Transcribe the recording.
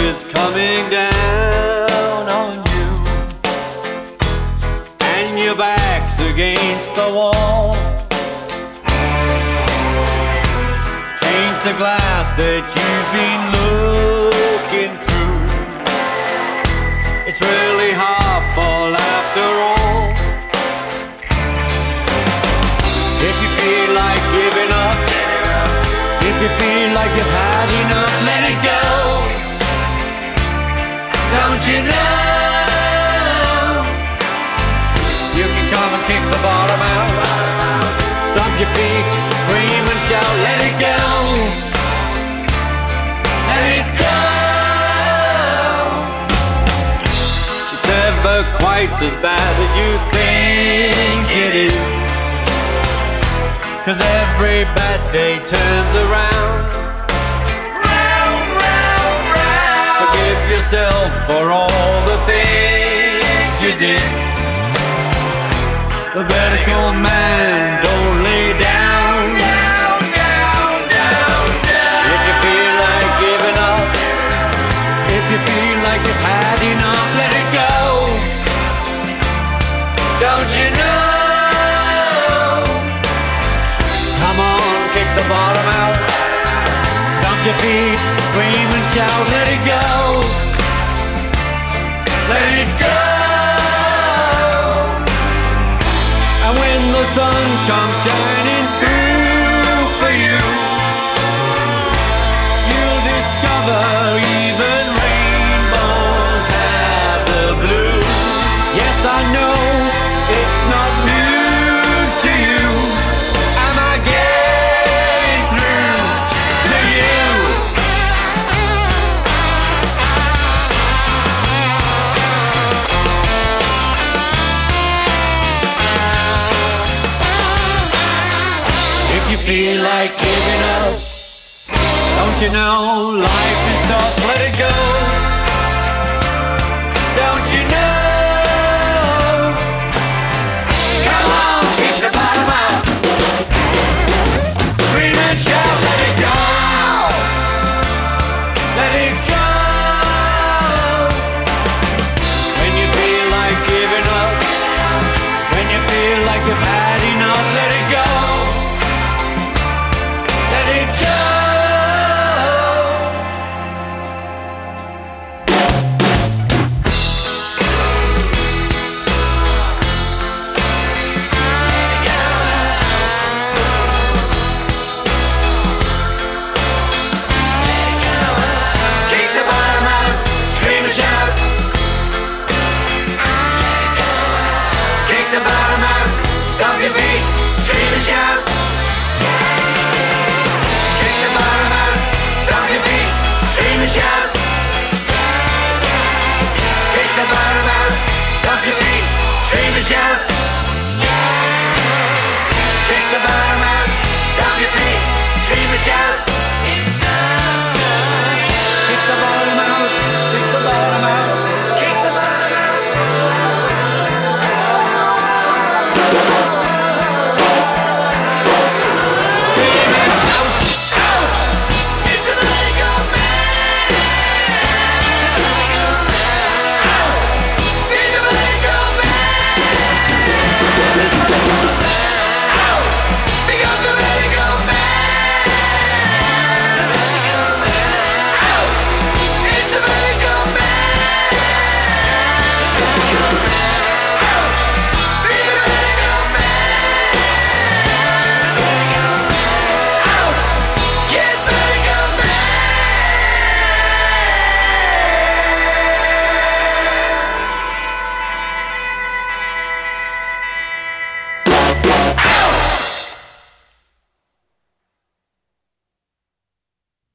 is coming down on you, and your back's against the wall. Change the glass that you've been looking through. It's really half full after all. If you feel like giving up, if you feel like you've had enough, let it go. Don't you know? You can come and kick the bottom out, stomp your feet, scream and shout, let it go. Let it go. It's never quite as bad as you think it is, 'cause every bad day turns around. Forgive yourself for all the things you did. The vertical man, don't lay down. If you feel like giving up, if you feel like you've had enough, let it go. Don't you know? Come on, kick the bottom out, stomp your feet, scream and shout, let it go. Let it go. And when the sun comes shining through for you, you'll discover even rainbows have the blue. Yes, I know it's not news to you. Am I getting through to you? If you feel like giving up, don't you know life is tough, let it go. Don't you know? Come on, kick the bottom out, scream and shout, let it go. Let it go. When you feel like giving up, when you feel like you've had